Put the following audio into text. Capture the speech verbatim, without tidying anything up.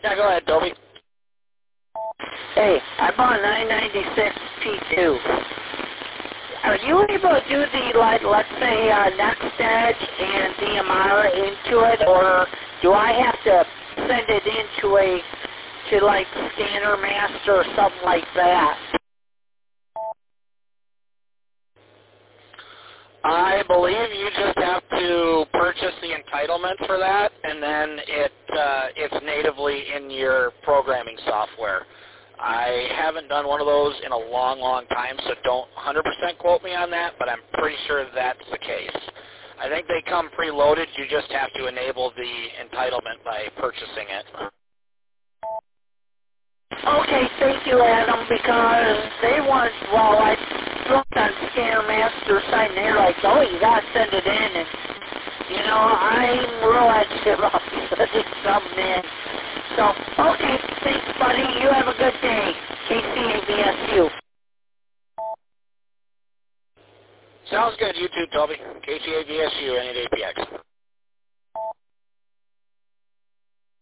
Yeah, go ahead, Toby. Hey, I bought a nine ninety-six P two. Are you able to do the, like, let's say, uh, NextEdge and D M R into it, or do I have to send it into a, to, like, Scanner Master or something like that? I believe you just have to purchase the entitlement for that, and then it uh, it's natively in your programming software. I haven't done one of those in a long, long time, so don't one hundred percent quote me on that, but I'm pretty sure that's the case. I think they come preloaded. You just have to enable the entitlement by purchasing it. Okay, thank you, Adam, because they want, well, I looked on Scanner Master site, and they're like, oh, you got to send it in, and, you know, I'm real active about sending something in. So, okay, thanks, buddy. You have a good day. K C A B S U. Sounds good. You too, Toby. K C A V S U, N eight A P X.